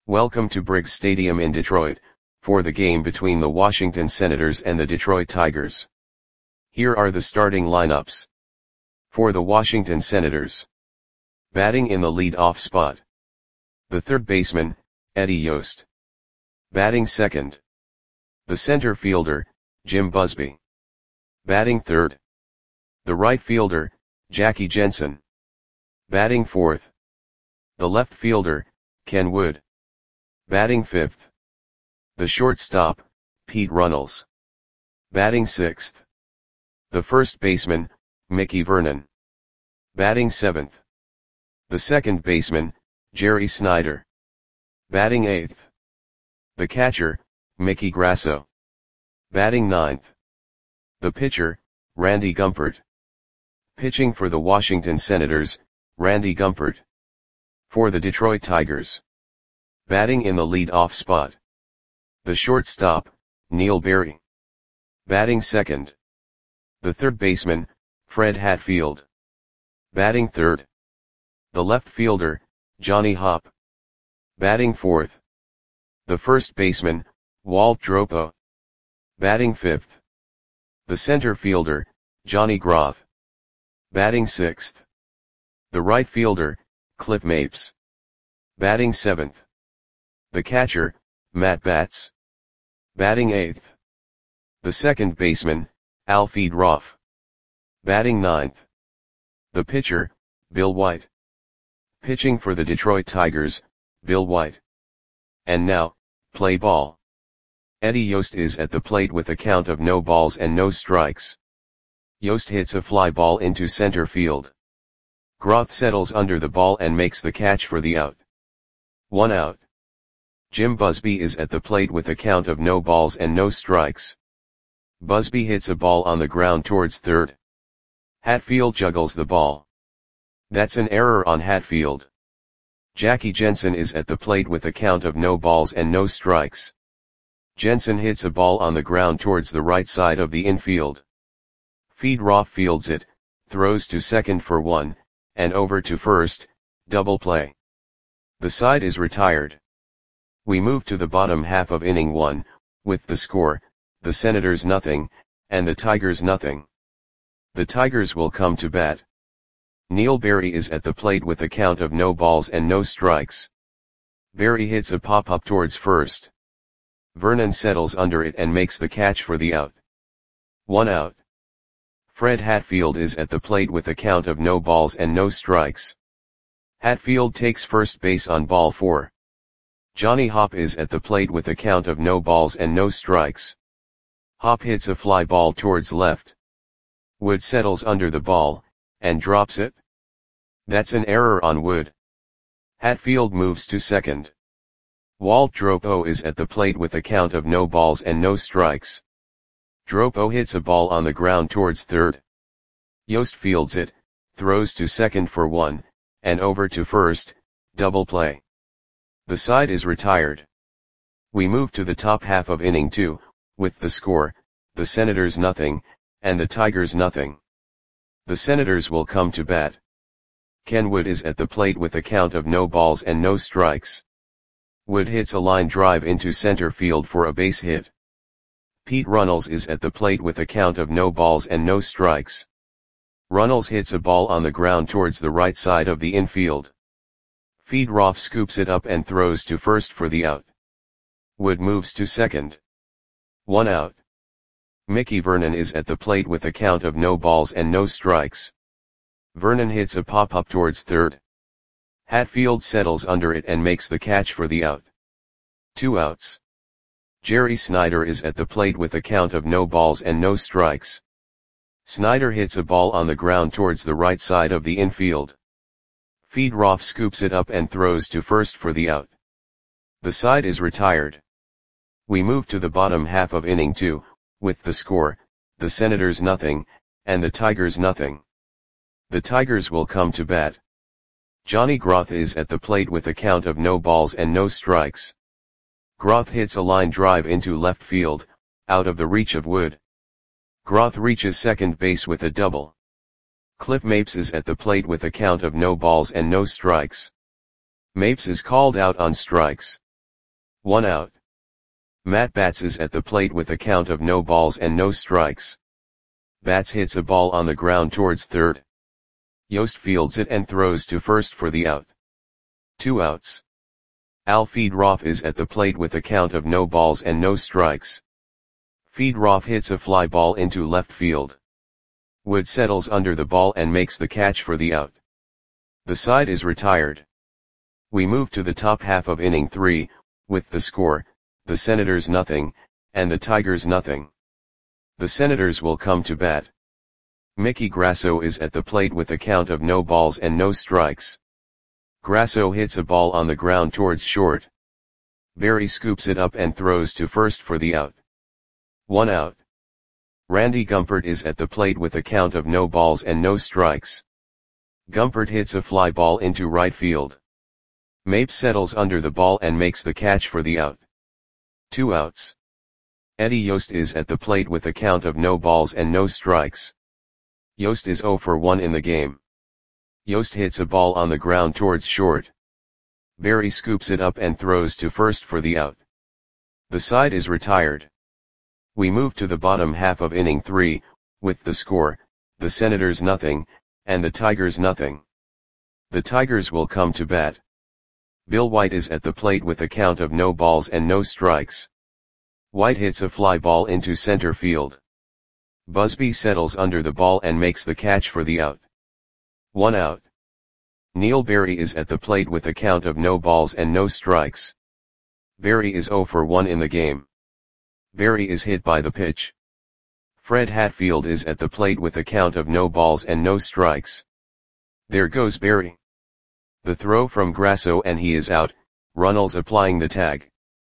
Welcome to Briggs Stadium in Detroit, for the game between the Washington Senators and the Detroit Tigers. Here are the starting lineups. For the Washington Senators. Batting in the lead-off spot. The third baseman, Eddie Yost. Batting second. The center fielder, Jim Busby. Batting third. The right fielder, Jackie Jensen. Batting fourth. The left fielder, Ken Wood. Batting fifth. The shortstop, Pete Runnels. Batting sixth. The first baseman, Mickey Vernon. Batting seventh. The second baseman, Jerry Snyder. Batting eighth. The catcher, Mickey Grasso. Batting ninth. The pitcher, Randy Gumpert. Pitching for the Washington Senators, Randy Gumpert. For the Detroit Tigers. Batting in the lead-off spot. The shortstop, Neil Berry. Batting second. The third baseman, Fred Hatfield. Batting third. The left fielder, Johnny Hopp. Batting fourth. The first baseman, Walt Dropo. Batting fifth. The center fielder, Johnny Groth. Batting sixth. The right fielder, Cliff Mapes. Batting seventh. The catcher, Matt Batts. Batting eighth. The second baseman, Alfred Roff. Batting ninth. The pitcher, Bill White. Pitching for the Detroit Tigers, Bill White. And now, play ball. Eddie Yost is at the plate with a count of no balls and no strikes. Yost hits a fly ball into center field. Groth settles under the ball and makes the catch for the out. 1 out. Jim Busby is at the plate with a count of no balls and no strikes. Busby hits a ball on the ground towards third. Hatfield juggles the ball. That's an error on Hatfield. Jackie Jensen is at the plate with a count of no balls and no strikes. Jensen hits a ball on the ground towards the right side of the infield. Roff fields it, throws to second for 1, and over to first, double play. The side is retired. We move to the bottom half of inning 1, with the score, the Senators nothing, and the Tigers nothing. The Tigers will come to bat. Neil Berry is at the plate with a count of no balls and no strikes. Berry hits a pop-up towards first. Vernon settles under it and makes the catch for the out. 1 out. Fred Hatfield is at the plate with a count of no balls and no strikes. Hatfield takes first base on ball 4. Johnny Hopp is at the plate with a count of no balls and no strikes. Hopp hits a fly ball towards left. Wood settles under the ball, and drops it. That's an error on Wood. Hatfield moves to second. Walt Dropo is at the plate with a count of no balls and no strikes. Dropo hits a ball on the ground towards third. Yost fields it, throws to second for 1, and over to first, double play. The side is retired. We move to the top half of inning 2, with the score, the Senators nothing, and the Tigers nothing. The Senators will come to bat. Ken Wood is at the plate with a count of no balls and no strikes. Wood hits a line drive into center field for a base hit. Pete Runnels is at the plate with a count of no balls and no strikes. Runnels hits a ball on the ground towards the right side of the infield. Roff scoops it up and throws to first for the out. Wood moves to second. 1 out. Mickey Vernon is at the plate with a count of no balls and no strikes. Vernon hits a pop-up towards third. Hatfield settles under it and makes the catch for the out. 2 outs. Jerry Snyder is at the plate with a count of no balls and no strikes. Snyder hits a ball on the ground towards the right side of the infield. Roff scoops it up and throws to first for the out. The side is retired. We move to the bottom half of inning 2, with the score, the Senators nothing, and the Tigers nothing. The Tigers will come to bat. Johnny Groth is at the plate with a count of no balls and no strikes. Groth hits a line drive into left field, out of the reach of Wood. Groth reaches second base with a double. Cliff Mapes is at the plate with a count of no balls and no strikes. Mapes is called out on strikes. 1 out. Matt Bats is at the plate with a count of no balls and no strikes. Bats hits a ball on the ground towards third. Yost fields it and throws to first for the out. 2 outs. Al Feedroff is at the plate with a count of no balls and no strikes. Feedroff hits a fly ball into left field. Wood settles under the ball and makes the catch for the out. The side is retired. We move to the top half of inning 3, with the score, the Senators nothing, and the Tigers nothing. The Senators will come to bat. Mickey Grasso is at the plate with a count of no balls and no strikes. Grasso hits a ball on the ground towards short. Berry scoops it up and throws to first for the out. 1 out. Randy Gumpert is at the plate with a count of no balls and no strikes. Gumpert hits a fly ball into right field. Mapes settles under the ball and makes the catch for the out. 2 outs. Eddie Yost is at the plate with a count of no balls and no strikes. Yost is 0 for 1 in the game. Yost hits a ball on the ground towards short. Berry scoops it up and throws to first for the out. The side is retired. We move to the bottom half of inning 3, with the score, the Senators nothing, and the Tigers nothing. The Tigers will come to bat. Bill White is at the plate with a count of no balls and no strikes. White hits a fly ball into center field. Busby settles under the ball and makes the catch for the out. 1 out. Neil Berry is at the plate with a count of no balls and no strikes. Berry is 0 for 1 in the game. Berry is hit by the pitch. Fred Hatfield is at the plate with a count of no balls and no strikes. There goes Berry. The throw from Grasso and he is out, Runnels applying the tag.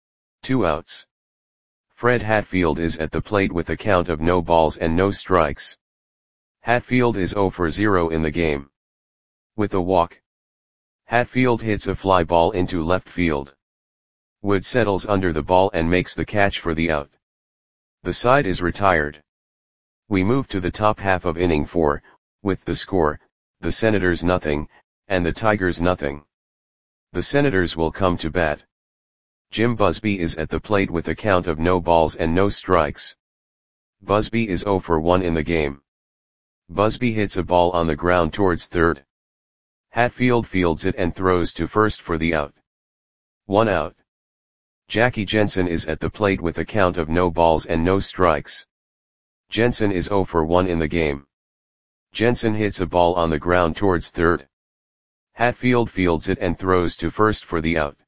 2 outs. Fred Hatfield is at the plate with a count of no balls and no strikes. Hatfield is 0 for 0 in the game. With a walk. Hatfield hits a fly ball into left field. Wood settles under the ball and makes the catch for the out. The side is retired. We move to the top half of inning 4, with the score, the Senators nothing, and the Tigers nothing. The Senators will come to bat. Jim Busby is at the plate with a count of no balls and no strikes. Busby is 0 for 1 in the game. Busby hits a ball on the ground towards third. Hatfield fields it and throws to first for the out. 1 out. Jackie Jensen is at the plate with a count of no balls and no strikes. Jensen is 0 for 1 in the game. Jensen hits a ball on the ground towards third. Hatfield fields it and throws to first for the out.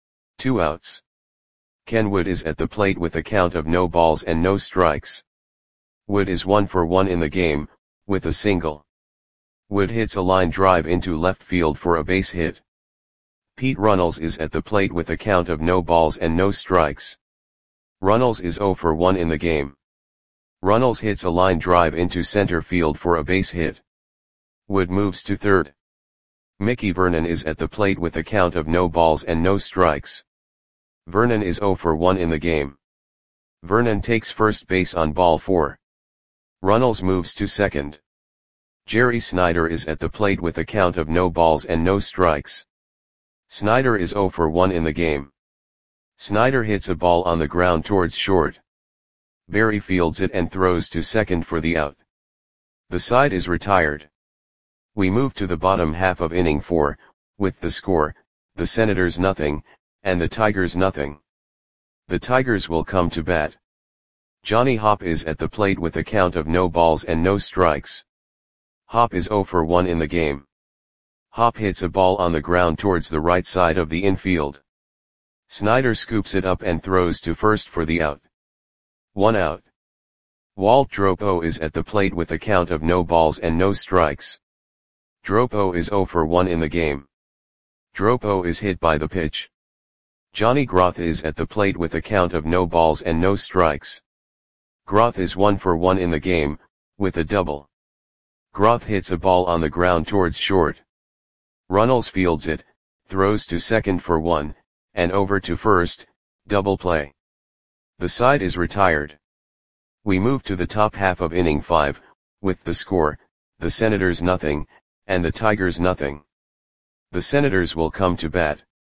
2 outs. Ken Wood is at the plate with a count of no balls and no strikes. Wood is 1 for 1 in the game, with a single. Wood hits a line drive into left field for a base hit. Pete Runnels is at the plate with a count of no balls and no strikes. Runnels is 0 for 1 in the game. Runnels hits a line drive into center field for a base hit. Wood moves to third. Mickey Vernon is at the plate with a count of no balls and no strikes. Vernon is 0 for 1 in the game. Vernon takes first base on ball 4. Runnels moves to second. Jerry Snyder is at the plate with a count of no balls and no strikes. Snyder is 0 for 1 in the game. Snyder hits a ball on the ground towards short. Berry fields it and throws to second for the out. The side is retired. We move to the bottom half of inning 4, with the score, the Senators nothing, and the Tigers nothing. The Tigers will come to bat. Johnny Hopp is at the plate with a count of no balls and no strikes. Hopp is 0 for 1 in the game. Hopp hits a ball on the ground towards the right side of the infield. Snyder scoops it up and throws to first for the out. 1 out. Walt Dropo is at the plate with a count of no balls and no strikes. Dropo is 0 for 1 in the game. Dropo is hit by the pitch. Johnny Groth is at the plate with a count of no balls and no strikes. Groth is 1 for 1 in the game, with a double. Groth hits a ball on the ground towards short. Runnels fields it, throws to second for 1, and over to first, double play. The side is retired. We move to the top half of inning 5, with the score, the Senators nothing, and the Tigers nothing. The Senators will come to bat.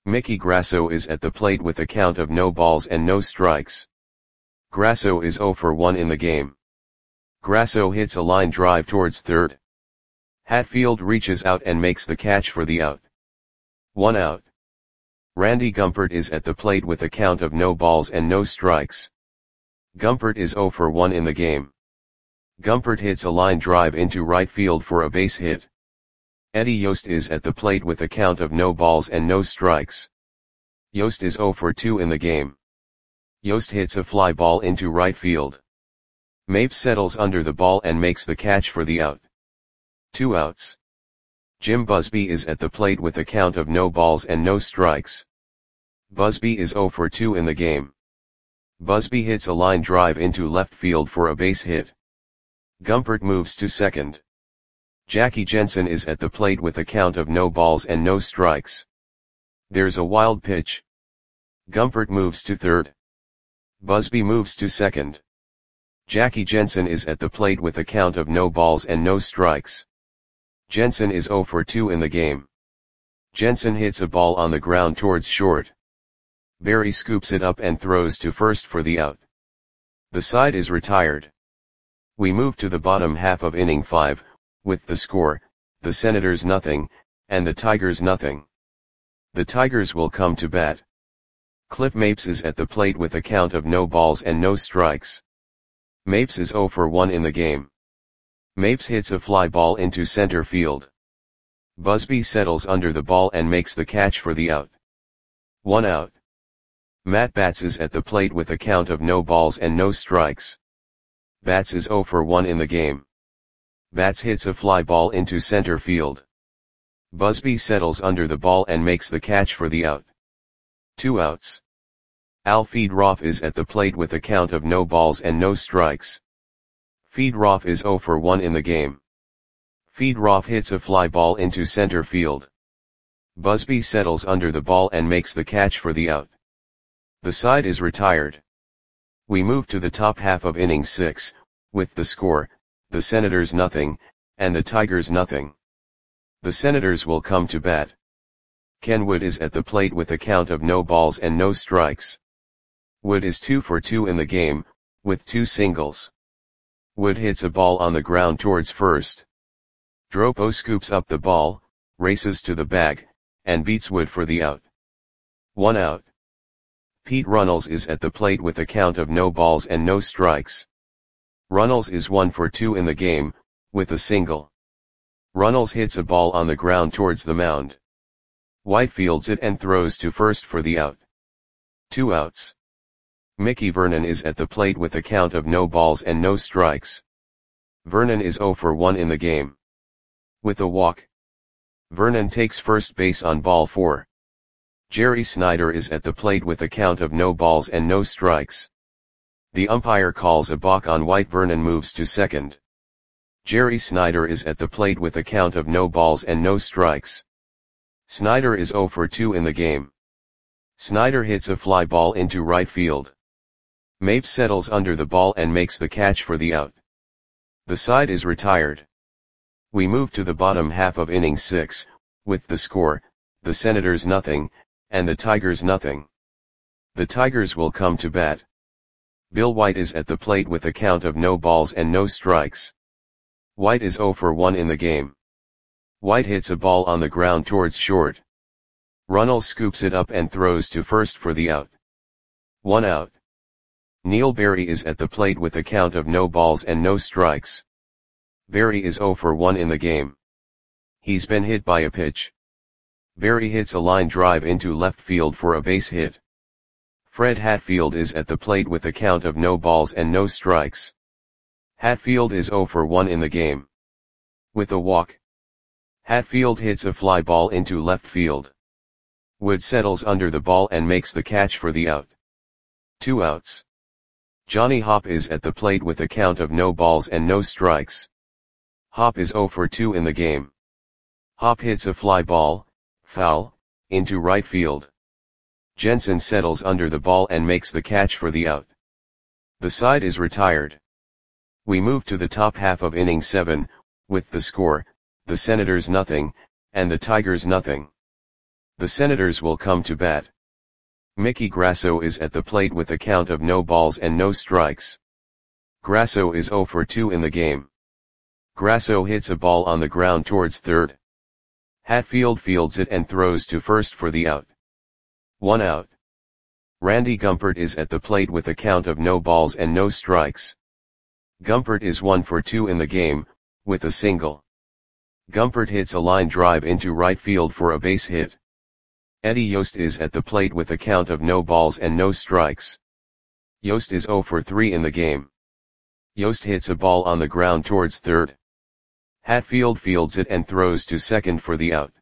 Mickey Grasso is at the plate with a count of no balls and no strikes. Grasso is 0 for 1 in the game. Grasso hits a line drive towards third. Hatfield reaches out and makes the catch for the out. 1 out. Randy Gumpert is at the plate with a count of no balls and no strikes. Gumpert is 0 for 1 in the game. Gumpert hits a line drive into right field for a base hit. Eddie Yost is at the plate with a count of no balls and no strikes. Yost is 0 for 2 in the game. Yost hits a fly ball into right field. Mapes settles under the ball and makes the catch for the out. 2 outs. Jim Busby is at the plate with a count of no balls and no strikes. Busby is 0 for 2 in the game. Busby hits a line drive into left field for a base hit. Gumpert moves to second. Jackie Jensen is at the plate with a count of no balls and no strikes. There's a wild pitch. Gumpert moves to third. Busby moves to second. Jackie Jensen is at the plate with a count of no balls and no strikes. Jensen is 0 for 2 in the game. Jensen hits a ball on the ground towards short. Barry scoops it up and throws to first for the out. The side is retired. We move to the bottom half of inning 5, with the score, the Senators nothing, and the Tigers nothing. The Tigers will come to bat. Cliff Mapes is at the plate with a count of no balls and no strikes. Mapes is 0 for 1 in the game. Mapes hits a fly ball into center field. Busby settles under the ball and makes the catch for the out. 1 out. Matt Batts is at the plate with a count of no balls and no strikes. Batts is 0 for 1 in the game. Batts hits a fly ball into center field. Busby settles under the ball and makes the catch for the out. 2 outs. Al Feedroff is at the plate with a count of no balls and no strikes. Feedroff is 0 for 1 in the game. Feedroff hits a fly ball into center field. Busby settles under the ball and makes the catch for the out. The side is retired. We move to the top half of inning 6, with the score, the Senators nothing, and the Tigers nothing. The Senators will come to bat. Ken Wood is at the plate with a count of no balls and no strikes. Wood is 2 for 2 in the game, with 2 singles. Wood hits a ball on the ground towards first. Dropo scoops up the ball, races to the bag, and beats Wood for the out. 1 out. Pete Runnels is at the plate with a count of no balls and no strikes. Runnels is 1 for 2 in the game, with a single. Runnels hits a ball on the ground towards the mound. White fields it and throws to first for the out. 2 outs. Mickey Vernon is at the plate with a count of no balls and no strikes. Vernon is 0 for 1 in the game. With a walk. Vernon takes first base on ball 4. Jerry Snyder is at the plate with a count of no balls and no strikes. The umpire calls a balk on White. Vernon moves to second. Jerry Snyder is at the plate with a count of no balls and no strikes. Snyder is 0 for 2 in the game. Snyder hits a fly ball into right field. Mapes settles under the ball and makes the catch for the out. The side is retired. We move to the bottom half of inning 6, with the score, the Senators nothing, and the Tigers nothing. The Tigers will come to bat. Bill White is at the plate with a count of no balls and no strikes. White is 0 for 1 in the game. White hits a ball on the ground towards short. Runnels scoops it up and throws to first for the out. 1 out. Neil Berry is at the plate with a count of no balls and no strikes. Berry is 0 for 1 in the game. He's been hit by a pitch. Berry hits a line drive into left field for a base hit. Fred Hatfield is at the plate with a count of no balls and no strikes. Hatfield is 0 for 1 in the game. With a walk. Hatfield hits a fly ball into left field. Wood settles under the ball and makes the catch for the out. 2 outs. Johnny Hopp is at the plate with a count of no balls and no strikes. Hopp is 0 for 2 in the game. Hopp hits a fly ball, foul, into right field. Jensen settles under the ball and makes the catch for the out. The side is retired. We move to the top half of inning 7, with the score, the Senators nothing, and the Tigers nothing. The Senators will come to bat. Mickey Grasso is at the plate with a count of no balls and no strikes. Grasso is 0 for 2 in the game. Grasso hits a ball on the ground towards third. Hatfield fields it and throws to first for the out. 1 out. Randy Gumpert is at the plate with a count of no balls and no strikes. Gumpert is 1 for 2 in the game, with a single. Gumpert hits a line drive into right field for a base hit. Eddie Yost is at the plate with a count of no balls and no strikes. Yost is 0 for 3 in the game. Yost hits a ball on the ground towards third. Hatfield fields it and throws to second for the out.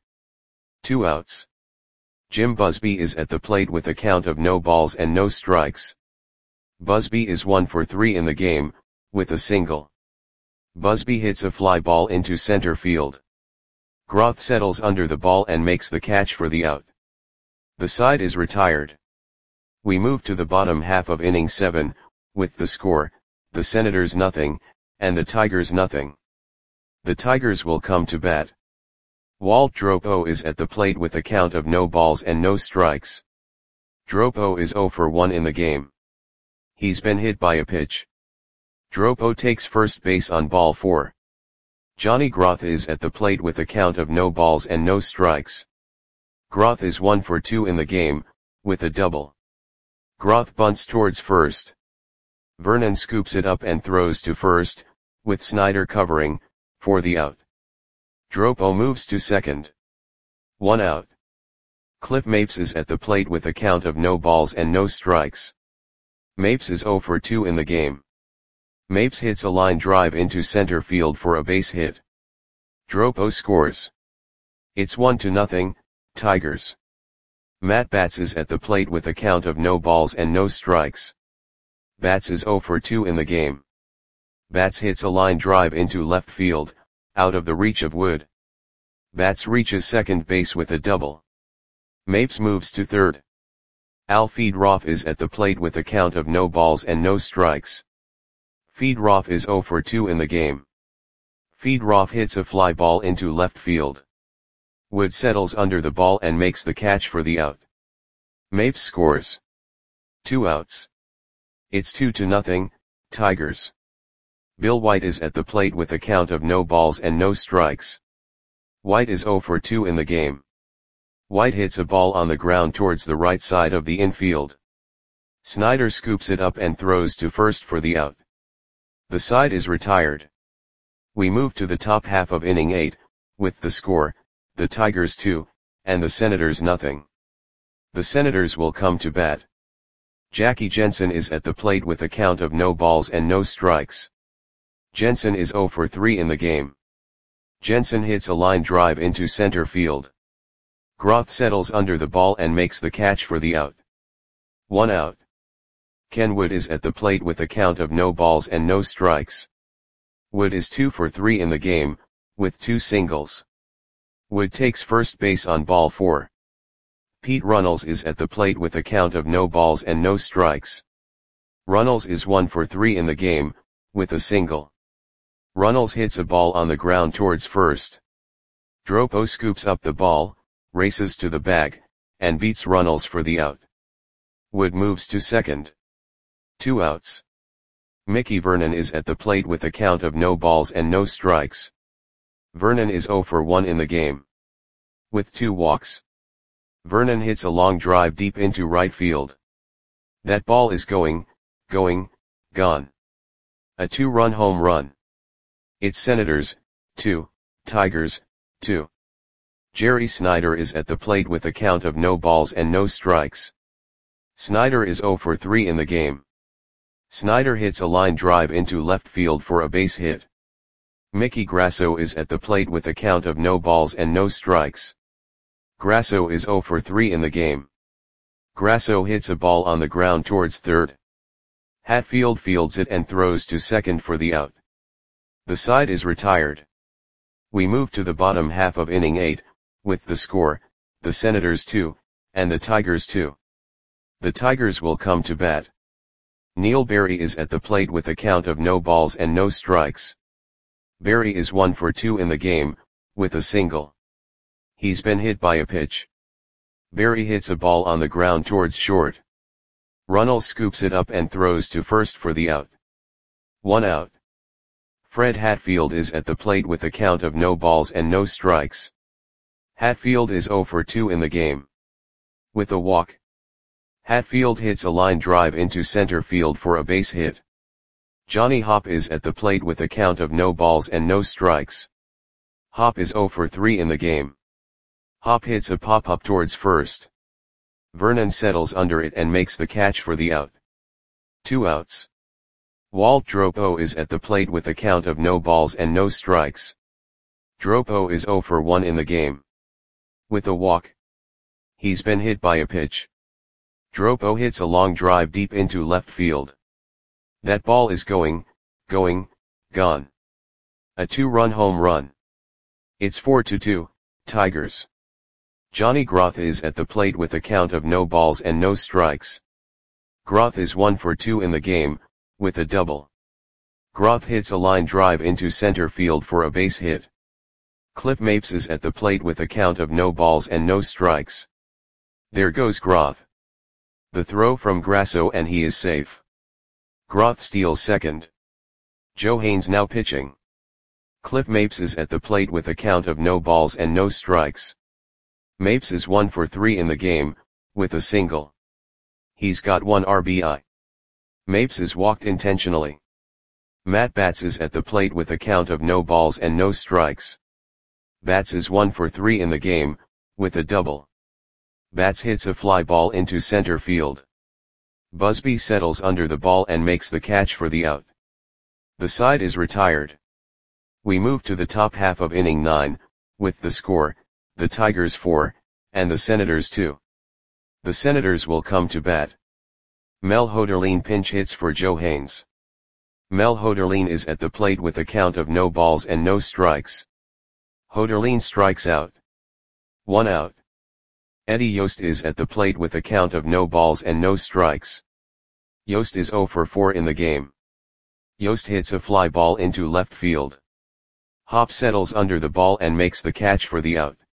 2 outs. Jim Busby is at the plate with a count of no balls and no strikes. Busby is 1 for 3 in the game, with a single. Busby hits a fly ball into center field. Groth settles under the ball and makes the catch for the out. The side is retired. We move to the bottom half of inning 7, with the score, the Senators nothing, and the Tigers nothing. The Tigers will come to bat. Walt Dropo is at the plate with a count of no balls and no strikes. Dropo is 0 for 1 in the game. He's been hit by a pitch. Dropo takes first base on ball 4. Johnny Groth is at the plate with a count of no balls and no strikes. Groth is 1 for 2 in the game, with a double. Groth bunts towards first. Vernon scoops it up and throws to first, with Snyder covering, for the out. Dropo moves to second. 1 out. Cliff Mapes is at the plate with a count of no balls and no strikes. Mapes is 0 for 2 in the game. Mapes hits a line drive into center field for a base hit. Dropo scores. It's 1-0, Tigers. Matt Batts is at the plate with a count of no balls and no strikes. Batts is 0 for 2 in the game. Batts hits a line drive into left field, out of the reach of Wood. Batts reaches second base with a double. Mapes moves to third. Al Feedroff is at the plate with a count of no balls and no strikes. Feedroff is 0 for 2 in the game. Feedroff hits a fly ball into left field. Wood settles under the ball and makes the catch for the out. Mapes scores. 2 outs. It's 2-0, Tigers. Bill White is at the plate with a count of no balls and no strikes. White is 0 for 2 in the game. White hits a ball on the ground towards the right side of the infield. Snyder scoops it up and throws to first for the out. The side is retired. We move to the top half of inning 8, with the score, the Tigers 2, and the Senators nothing. The Senators will come to bat. Jackie Jensen is at the plate with a count of no balls and no strikes. Jensen is 0 for 3 in the game. Jensen hits a line drive into center field. Groth settles under the ball and makes the catch for the out. 1 out. Ken Wood is at the plate with a count of no balls and no strikes. Wood is 2 for 3 in the game, with 2 singles. Wood takes first base on ball 4. Pete Runnels is at the plate with a count of no balls and no strikes. Runnels is 1 for 3 in the game, with a single. Runnels hits a ball on the ground towards first. Dropo scoops up the ball, races to the bag, and beats Runnels for the out. Wood moves to second. 2 outs. Mickey Vernon is at the plate with a count of no balls and no strikes. Vernon is 0 for 1 in the game. With 2 walks. Vernon hits a long drive deep into right field. That ball is going, gone. A 2-run home run. It's Senators, 2, Tigers, 2. Jerry Snyder is at the plate with a count of no balls and no strikes. Snyder is 0 for 3 in the game. Snyder hits a line drive into left field for a base hit. Mickey Grasso is at the plate with a count of no balls and no strikes. Grasso is 0 for 3 in the game. Grasso hits a ball on the ground towards third. Hatfield fields it and throws to second for the out. The side is retired. We move to the bottom half of inning 8, with the score, the Senators 2, and the Tigers 2. The Tigers will come to bat. Neil Berry is at the plate with a count of no balls and no strikes. Berry is 1 for 2 in the game, with a single. He's been hit by a pitch. Barry hits a ball on the ground towards short. Runnels scoops it up and throws to first for the out. 1 out. Fred Hatfield is at the plate with a count of no balls and no strikes. Hatfield is 0 for 2 in the game. With a walk, Hatfield hits a line drive into center field for a base hit. Johnny Hopp is at the plate with a count of no balls and no strikes. Hopp is 0 for 3 in the game. Hopp hits a pop-up towards first. Vernon settles under it and makes the catch for the out. 2 outs. Walt Dropo is at the plate with a count of no balls and no strikes. Dropo is 0 for 1 in the game. With a walk, he's been hit by a pitch. Dropo hits a long drive deep into left field. That ball is gone. A 2-run home run. It's 4-2, Tigers. Johnny Groth is at the plate with a count of no balls and no strikes. Groth is 1 for 2 in the game, with a double. Groth hits a line drive into center field for a base hit. Cliff Mapes is at the plate with a count of no balls and no strikes. There goes Groth. The throw from Grasso and he is safe. Groth steals second. Joe Haynes now pitching. Cliff Mapes is at the plate with a count of no balls and no strikes. Mapes is 1 for 3 in the game, with a single. He's got 1 RBI. Mapes is walked intentionally. Matt Batts is at the plate with a count of no balls and no strikes. Batts is 1 for 3 in the game, with a double. Batts hits a fly ball into center field. Busby settles under the ball and makes the catch for the out. The side is retired. We move to the top half of inning 9, with the score, the Tigers 4, and the Senators 2. The Senators will come to bat. Mel Hoderlin pinch hits for Joe Haynes. Mel Hoderlin is at the plate with a count of no balls and no strikes. Hoderlin strikes out. 1 out. Eddie Yost is at the plate with a count of no balls and no strikes. Yost is 0 for 4 in the game. Yost hits a fly ball into left field. Hopp settles under the ball and makes the catch for the out.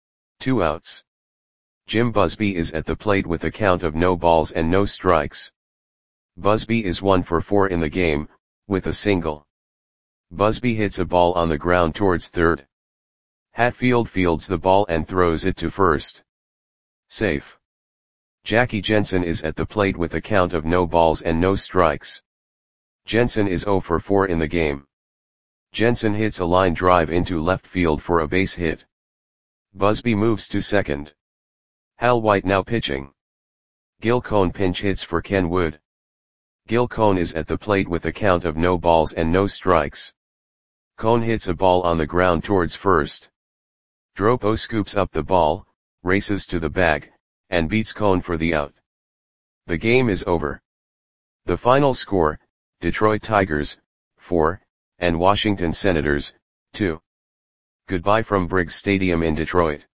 2 outs. Jim Busby is at the plate with a count of no balls and no strikes. Busby is 1 for 4 in the game, with a single. Busby hits a ball on the ground towards third. Hatfield fields the ball and throws it to first. Safe. Jackie Jensen is at the plate with a count of no balls and no strikes. Jensen is 0 for 4 in the game. Jensen hits a line drive into left field for a base hit. Busby moves to second. Hal White now pitching. Gil Cone pinch hits for Ken Wood. Gil Cone is at the plate with a count of no balls and no strikes. Cone hits a ball on the ground towards first. Dropo scoops up the ball, races to the bag, and beats Cone for the out. The game is over. The final score, Detroit Tigers, 4, and Washington Senators, 2. Goodbye from Briggs Stadium in Detroit.